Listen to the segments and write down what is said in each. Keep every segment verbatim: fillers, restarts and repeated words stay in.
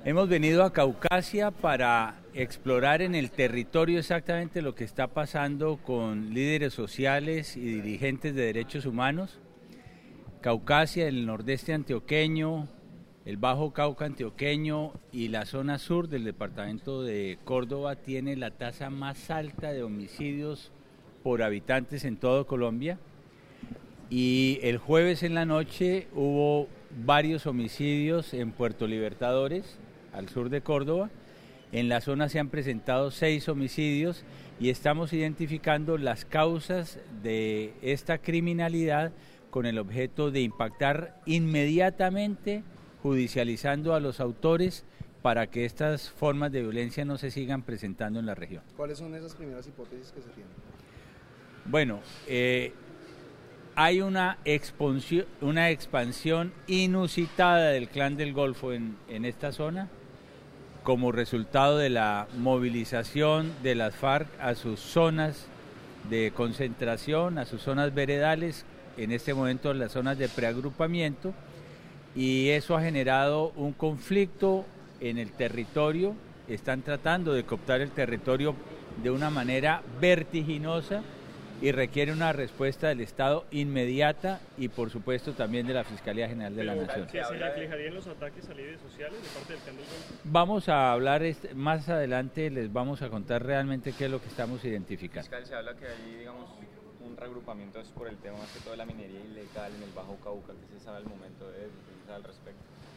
Hemos venido a Caucasia para explorar en el territorio exactamente lo que está pasando con líderes sociales y dirigentes de derechos humanos. Caucasia, el nordeste antioqueño, el Bajo Cauca antioqueño y la zona sur del departamento de Córdoba tiene la tasa más alta de homicidios por habitantes en todo Colombia. Y el jueves en la noche hubo varios homicidios en Puerto Libertadores, al sur de Córdoba. En la zona se han presentado seis homicidios y estamos identificando las causas de esta criminalidad con el objeto de impactar inmediatamente, judicializando a los autores para que estas formas de violencia no se sigan presentando en la región. ¿Cuáles son esas primeras hipótesis que se tienen? Bueno, eh, hay una expansión, una expansión inusitada del Clan del Golfo en, en esta zona, como resultado de la movilización de las FARC a sus zonas de concentración, a sus zonas veredales, en este momento las zonas de preagrupamiento, y eso ha generado un conflicto en el territorio. Están tratando de cooptar el territorio de una manera vertiginosa y requiere una respuesta del Estado inmediata y por supuesto también de la Fiscalía General de la Nación. ¿Se reflejarían los ataques a líderes sociales de parte del Clan del Golfo? Vamos a hablar este, más adelante, les vamos a contar realmente qué es lo que estamos identificando. Fiscal, se habla que hay, digamos, un reagrupamiento es por el tema más que todo de la minería ilegal en el Bajo Cauca. ¿Qué se sabe al momento de eso? ¿Qué se sabe al respecto?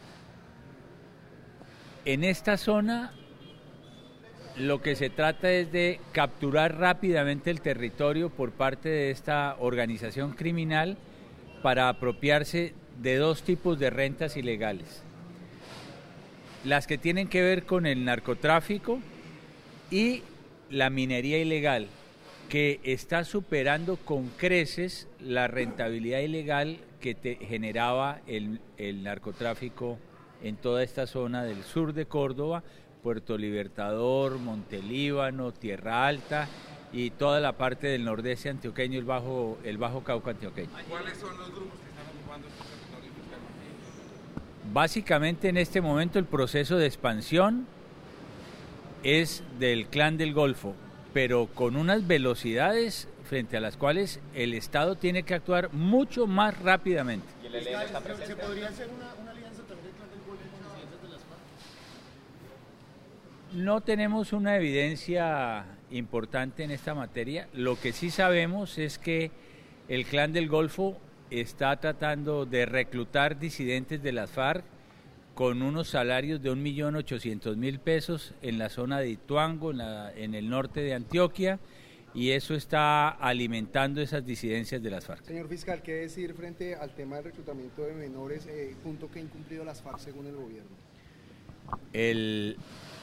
En esta zona lo que se trata es de capturar rápidamente el territorio por parte de esta organización criminal para apropiarse de dos tipos de rentas ilegales. Las que tienen que ver con el narcotráfico y la minería ilegal, que está superando con creces la rentabilidad ilegal que te generaba el, el narcotráfico en toda esta zona del sur de Córdoba, Puerto Libertador, Montelíbano, Tierra Alta y toda la parte del nordeste antioqueño, el Bajo, el Bajo Cauca antioqueño. ¿Cuáles son los grupos que están ocupando estos territorios? Básicamente en este momento el proceso de expansión es del Clan del Golfo, pero con unas velocidades frente a las cuales el Estado tiene que actuar mucho más rápidamente. ¿Y el E L N está presente? ¿Se podría hacer una, una alianza también del Clan del Golfo con disidencias de las FARC? No tenemos una evidencia importante en esta materia. Lo que sí sabemos es que el Clan del Golfo está tratando de reclutar disidentes de las FARC con unos salarios de un millón ochocientos mil pesos en la zona de Ituango, en, la, en el norte de Antioquia, y eso está alimentando esas disidencias de las FARC. Señor fiscal, ¿qué decir frente al tema del reclutamiento de menores, eh, punto que ha incumplido las FARC según el gobierno? El,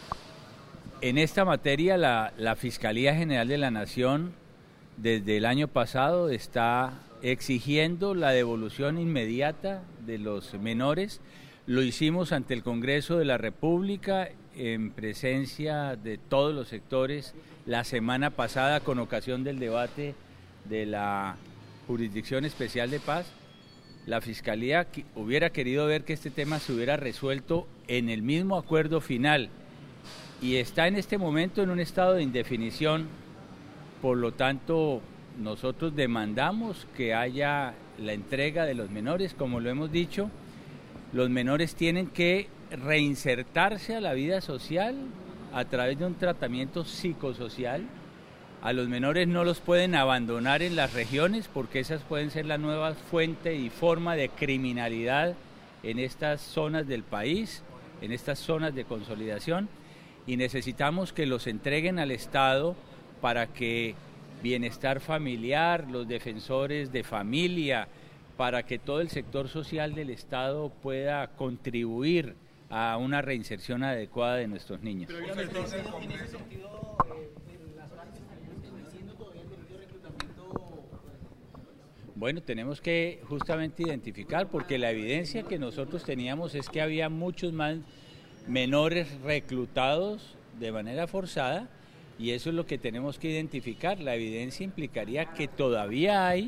en esta materia la, la Fiscalía General de la Nación desde el año pasado está exigiendo la devolución inmediata de los menores. Lo hicimos ante el Congreso de la República en presencia de todos los sectores la semana pasada con ocasión del debate de la Jurisdicción Especial de Paz. La Fiscalía hubiera querido ver que este tema se hubiera resuelto en el mismo acuerdo final y está en este momento en un estado de indefinición. Por lo tanto, nosotros demandamos que haya la entrega de los menores, como lo hemos dicho. Los menores tienen que reinsertarse a la vida social a través de un tratamiento psicosocial. A los menores no los pueden abandonar en las regiones porque esas pueden ser la nueva fuente y forma de criminalidad en estas zonas del país, en estas zonas de consolidación, y necesitamos que los entreguen al Estado para que bienestar familiar, los defensores de familia, para que todo el sector social del Estado pueda contribuir a una reinserción adecuada de nuestros niños. Pero en ese sentido, en ese sentido eh, las FARC están haciendo todavía el delito de reclutamiento. Bueno, tenemos que justamente identificar, porque la evidencia que nosotros teníamos es que había muchos más menores reclutados de manera forzada, y eso es lo que tenemos que identificar. La evidencia implicaría que todavía hay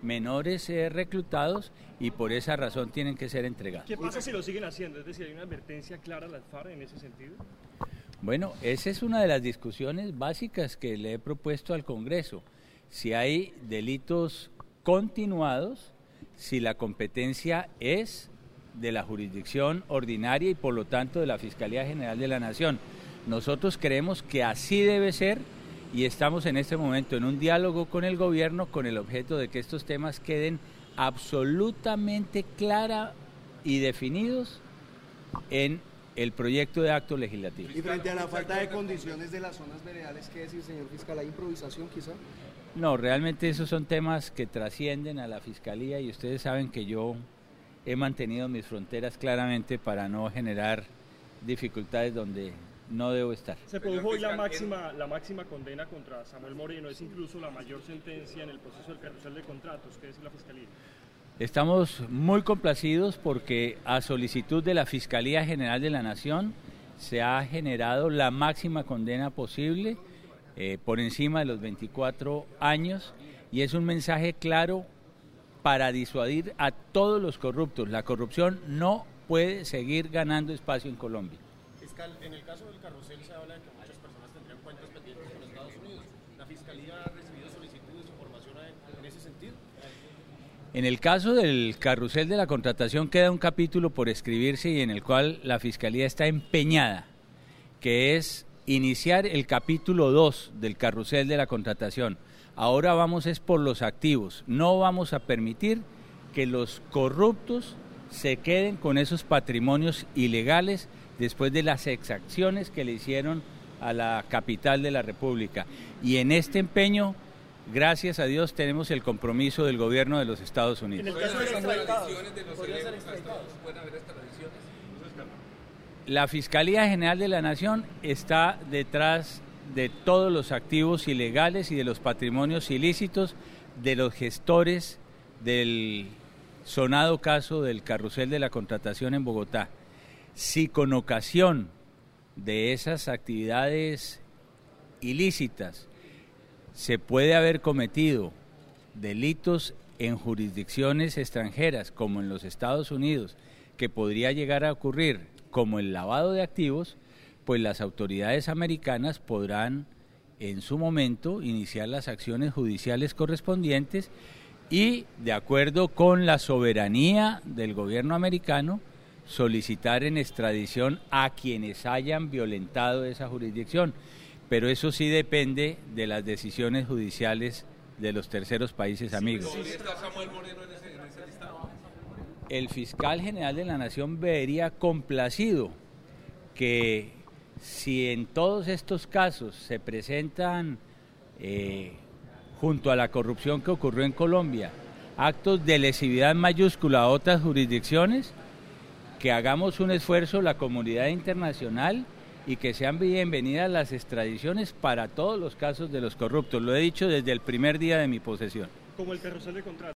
menores eh, reclutados y por esa razón tienen que ser entregados. ¿Qué pasa si lo siguen haciendo? Es decir, ¿hay una advertencia clara a las FARC en ese sentido? Bueno, esa es una de las discusiones básicas que le he propuesto al Congreso. Si hay delitos continuados, si la competencia es de la jurisdicción ordinaria y por lo tanto de la Fiscalía General de la Nación. Nosotros creemos que así debe ser y estamos en este momento en un diálogo con el gobierno con el objeto de que estos temas queden absolutamente claros y definidos en el proyecto de acto legislativo. Y frente a la falta de condiciones de las zonas veredales, ¿qué decir, señor fiscal? ¿Hay improvisación quizá? No, realmente esos son temas que trascienden a la Fiscalía y ustedes saben que yo he mantenido mis fronteras claramente para no generar dificultades donde no debo estar. Se produjo hoy la máxima, la máxima condena contra Samuel Moreno, es incluso la mayor sentencia en el proceso del carrusel de contratos, ¿qué dice la Fiscalía? Estamos muy complacidos porque a solicitud de la Fiscalía General de la Nación se ha generado la máxima condena posible eh, por encima de los veinticuatro años y es un mensaje claro para disuadir a todos los corruptos. La corrupción no puede seguir ganando espacio en Colombia. Fiscal, en el caso del carrusel se habla de que muchas personas tendrían cuentas pendientes con Estados Unidos. ¿La Fiscalía ha recibido solicitudes o información en ese sentido? En el caso del carrusel de la contratación queda un capítulo por escribirse y en el cual la Fiscalía está empeñada, que es iniciar el capítulo dos del carrusel de la contratación. Ahora vamos es por los activos, no vamos a permitir que los corruptos se queden con esos patrimonios ilegales después de las exacciones que le hicieron a la capital de la República. Y en este empeño, gracias a Dios, tenemos el compromiso del gobierno de los Estados Unidos. En el caso de los extradiciones de los extradiciones, ¿pueden haber extradiciones? La Fiscalía General de la Nación está detrás de todos los activos ilegales y de los patrimonios ilícitos de los gestores del sonado caso del carrusel de la contratación en Bogotá. Si con ocasión de esas actividades ilícitas se puede haber cometido delitos en jurisdicciones extranjeras, como en los Estados Unidos, que podría llegar a ocurrir como el lavado de activos, pues las autoridades americanas podrán en su momento iniciar las acciones judiciales correspondientes y, de acuerdo con la soberanía del gobierno americano, solicitar en extradición a quienes hayan violentado esa jurisdicción. Pero eso sí depende de las decisiones judiciales de los terceros países amigos. ¿Dónde está Samuel Moreno en ese, en ese listado? El fiscal general de la Nación vería complacido que si en todos estos casos se presentan, eh, junto a la corrupción que ocurrió en Colombia, actos de lesividad mayúscula a otras jurisdicciones, que hagamos un esfuerzo la comunidad internacional y que sean bienvenidas las extradiciones para todos los casos de los corruptos. Lo he dicho desde el primer día de mi posesión. Como el carrusel de contratos.